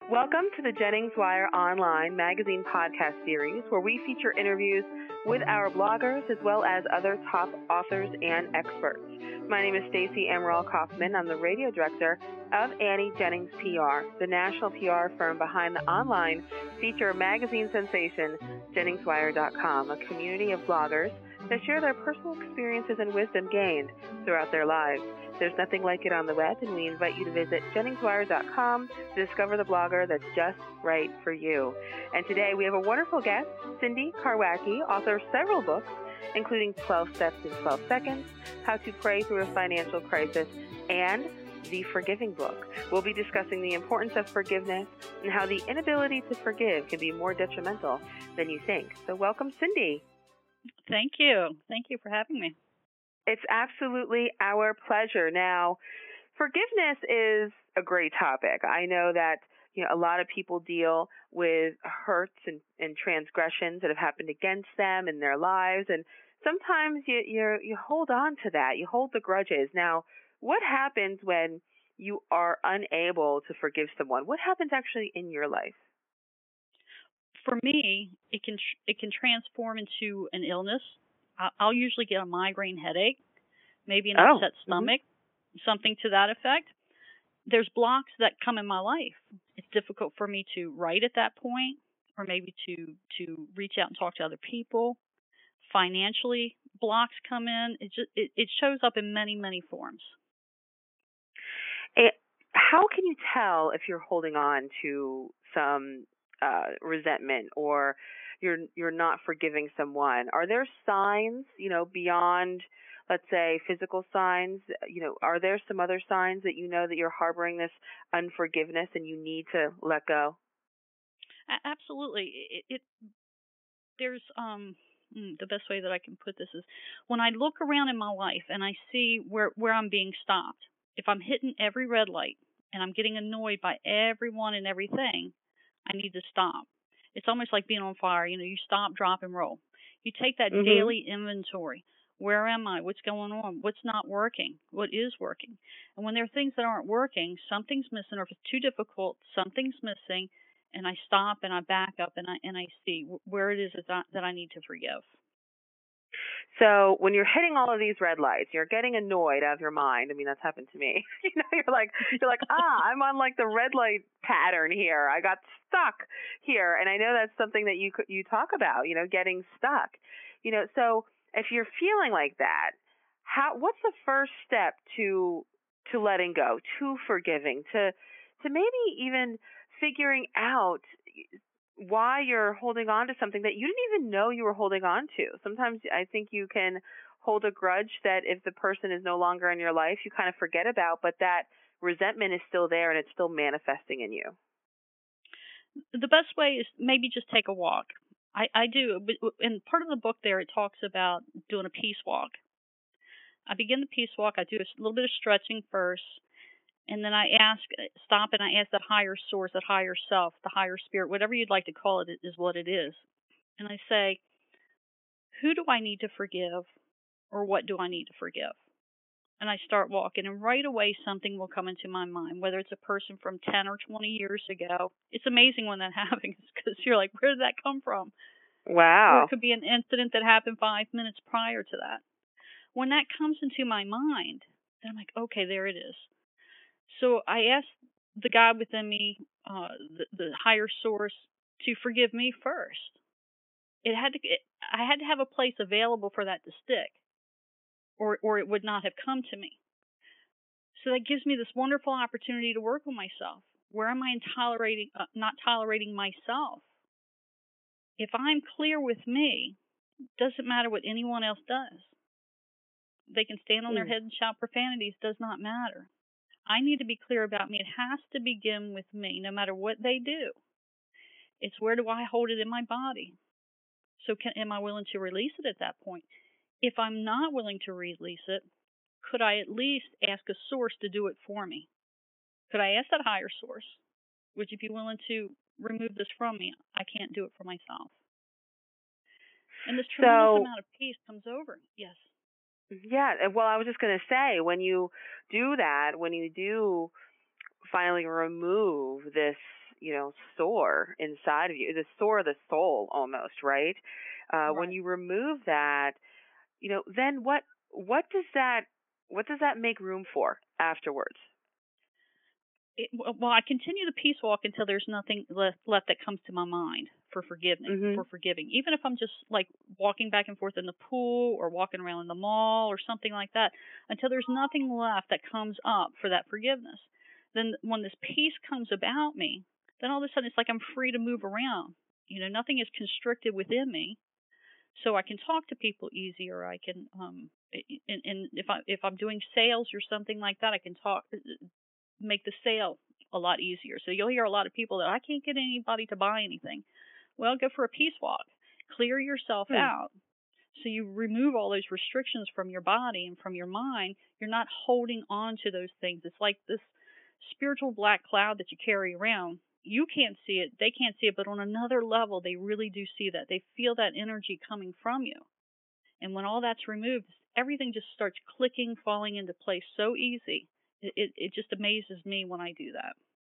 Welcome to the Jennings Wire Online Magazine podcast series, where we feature interviews with our bloggers as well as other top authors and experts. My name is Stacey Amaral Kaufman. I'm the radio director of Annie Jennings PR, the national PR firm behind the online feature magazine sensation, JenningsWire.com, a community of bloggers that share their personal experiences and wisdom gained throughout their lives. There's nothing like it on the web, and we invite you to visit JenningsWire.com to discover the blogger that's just right for you. And today we have a wonderful guest, Cindy Karwacki, author of several books, including 12 Steps in 12 Seconds, How to Pray Through a Financial Crisis, and The Forgiving Book. We'll be discussing the importance of forgiveness and how the inability to forgive can be more detrimental than you think. So welcome, Cindy. Thank you. Thank you for having me. It's absolutely our pleasure. Now, forgiveness is a great topic. I know that a lot of people deal with hurts and transgressions that have happened against them in their lives, and sometimes you hold on to that. You hold the grudges. Now, what happens when you are unable to forgive someone? What happens actually in your life? For me, it can transform into an illness. I'll usually get a migraine headache, maybe an upset stomach, something to that effect. There's blocks that come in my life. It's difficult for me to write at that point, or maybe to reach out and talk to other people. Financially, blocks come in. It shows up in many, many forms. How can you tell if you're holding on to some resentment, or you're not forgiving someone? Are there signs, beyond, let's say, physical signs? Are there some other signs that that you're harboring this unforgiveness and you need to let go? Absolutely. There's the best way that I can put this is when I look around in my life and I see where I'm being stopped. If I'm hitting every red light and I'm getting annoyed by everyone and everything, I need to stop. It's almost like being on fire. You stop, drop, and roll. You take that daily inventory. Where am I? What's going on? What's not working? What is working? And when there are things that aren't working, something's missing, or if it's too difficult, something's missing, and I stop and I back up and I see where it is that I need to forgive. So when you're hitting all of these red lights, you're getting annoyed out of your mind. I mean, that's happened to me. You're like, I'm on like the red light pattern here. I got stuck here. And I know that's something that you talk about, getting stuck. So if you're feeling like that, what's the first step to letting go, to forgiving, to maybe even figuring out why you're holding on to something that you didn't even know you were holding on to? Sometimes I think you can hold a grudge that if the person is no longer in your life, you kind of forget about, but that resentment is still there and it's still manifesting in you. The best way is maybe just take a walk. I do. In part of the book there, it talks about doing a peace walk. I begin the peace walk. I do a little bit of stretching first. And then I stop and I ask that higher source, that higher self, the higher spirit, whatever you'd like to call it, is what it is. And I say, who do I need to forgive, or what do I need to forgive? And I start walking, and right away something will come into my mind, whether it's a person from 10 or 20 years ago. It's amazing when that happens, because you're like, where did that come from? Wow. Or it could be an incident that happened 5 minutes prior to that. When that comes into my mind, then I'm like, okay, there it is. So I asked the God within me, the higher source, to forgive me first. I had to have a place available for that to stick, or it would not have come to me. So that gives me this wonderful opportunity to work on myself. Where am I not tolerating myself? If I'm clear with me, it doesn't matter what anyone else does. They can stand on their head and shout profanities, does not matter. I need to be clear about me. It has to begin with me, no matter what they do. It's where do I hold it in my body? So am I willing to release it at that point? If I'm not willing to release it, could I at least ask a source to do it for me? Could I ask that higher source, would you be willing to remove this from me? I can't do it for myself. And this tremendous amount of peace comes over. Yes. Yeah. Well, I was just going to say, when you do that, when you do finally remove this sore inside of you, the sore of the soul almost, right? When Right. you remove that, then what does that make room for afterwards? Well, I continue the peace walk until there's nothing left that comes to my mind for Mhm. forgiving. Even if I'm just like walking back and forth in the pool or walking around in the mall or something like that, until there's nothing left that comes up for that forgiveness. Then when this peace comes about me, then all of a sudden it's like I'm free to move around. Nothing is constricted within me, so I can talk to people easier. I can and if I'm doing sales or something like that, I can make the sale a lot easier. So you'll hear a lot of people that I can't get anybody to buy anything. Well, go for a peace walk. Clear yourself Hmm. out. So you remove all those restrictions from your body and from your mind. You're not holding on to those things. It's like this spiritual black cloud that you carry around. You can't see it, they can't see it, but on another level, they really do see that. They feel that energy coming from you. And when all that's removed, everything just starts clicking, falling into place so easy. It just amazes me when I do that.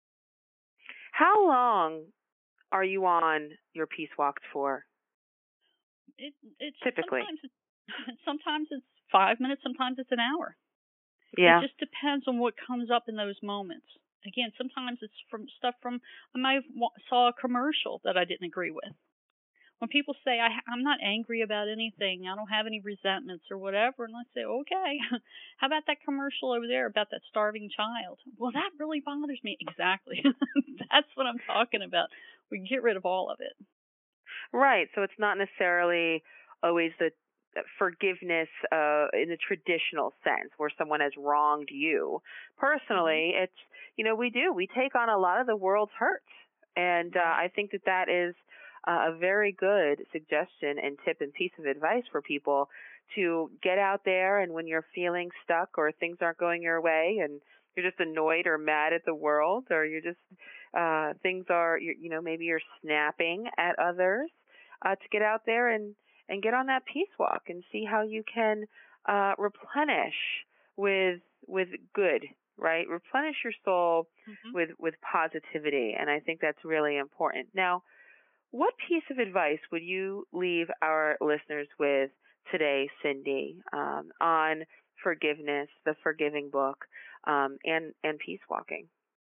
How long are you on your peace walks for, It's typically? sometimes it's 5 minutes, sometimes it's an hour. It Yeah. just depends on what comes up in those moments. Again, sometimes it's from stuff from I might have saw a commercial that I didn't agree with. When people say I'm not angry about anything, I don't have any resentments or whatever, and I say, okay, how about that commercial over there about that starving child? Well, that really bothers me. Exactly. That's what I'm talking about. We get rid of all of it. Right. So it's not necessarily always the forgiveness in the traditional sense where someone has wronged you. Hmm. Personally, it's, we take on a lot of the world's hurts. And Right. I think that is a very good suggestion and tip and piece of advice for people to get out there. And when you're feeling stuck or things aren't going your way and you're just annoyed or mad at the world, or you're just things are, maybe you're snapping at others, to get out there and get on that peace walk and see how you can replenish with good, right? Replenish your soul Hmm. with positivity, and I think that's really important. Now, what piece of advice would you leave our listeners with today, Cindy, on forgiveness, the Forgiving Book, and peace walking?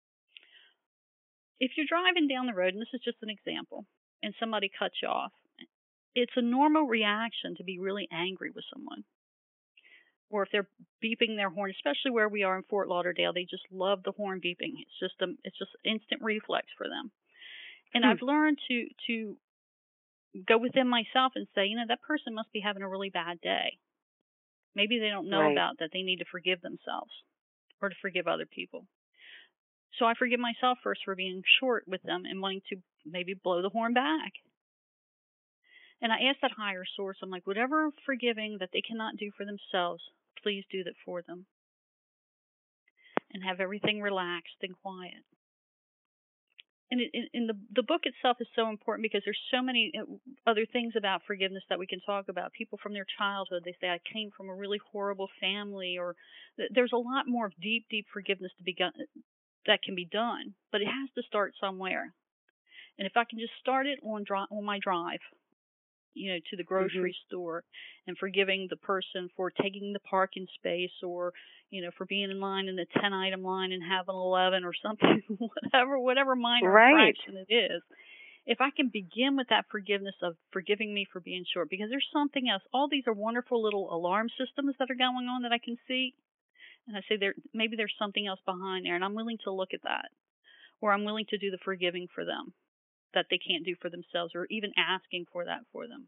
If you're driving down the road, and this is just an example, and somebody cuts you off, it's a normal reaction to be really angry with someone. Or if they're beeping their horn, especially where we are in Fort Lauderdale, they just love the horn beeping. It's just instant reflex for them. And Hmm. I've learned to go within myself and say, that person must be having a really bad day. Maybe they don't know Right. about that they need to forgive themselves or to forgive other people. So I forgive myself first for being short with them and wanting to maybe blow the horn back. And I ask that higher source, I'm like, whatever forgiving that they cannot do for themselves, please do that for them. And have everything relaxed and quiet. And the book itself is so important because there's so many other things about forgiveness that we can talk about. People from their childhood, they say, I came from a really horrible family, or there's a lot more of deep, deep forgiveness that can be done, but it has to start somewhere. And if I can just start it on my drive, to the Mhm. grocery store, and forgiving the person for taking the parking space, or, for being in line in the 10-item line and having 11 or something, whatever minor Right. infraction it is. If I can begin with that forgiveness of forgiving me for being short, because there's something else. All these are wonderful little alarm systems that are going on that I can see. And I say maybe there's something else behind there, and I'm willing to look at that. Or I'm willing to do the forgiving for them that they can't do for themselves, or even asking for that for them.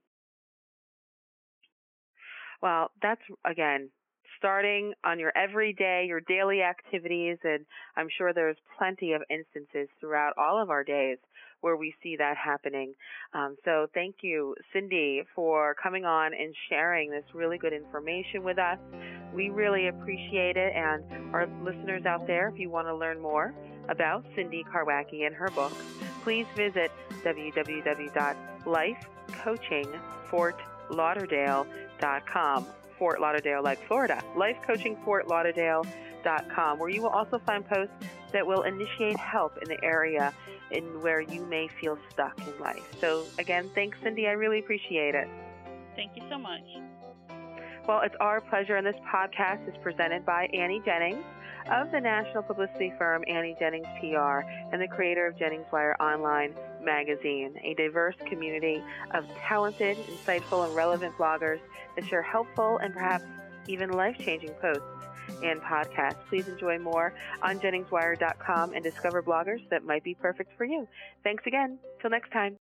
Well, that's, again, starting on your everyday, your daily activities, and I'm sure there's plenty of instances throughout all of our days where we see that happening. So thank you, Cindy, for coming on and sharing this really good information with us. We really appreciate it. And our listeners out there, if you want to learn more about Cindy Karwacki and her book, please visit www.lifecoachingfortlauderdale.com. Fort Lauderdale, like Florida. Lifecoachingfortlauderdale.com, where you will also find posts that will initiate help in the area in where you may feel stuck in life. So again, thanks, Cindy. I really appreciate it. Thank you so much. Well, it's our pleasure, and this podcast is presented by Annie Jennings of the national publicity firm Annie Jennings PR and the creator of Jennings Wire Online magazine, a diverse community of talented, insightful, and relevant bloggers that share helpful and perhaps even life-changing posts and podcasts. Please enjoy more on JenningsWire.com and discover bloggers that might be perfect for you. Thanks again. Till next time.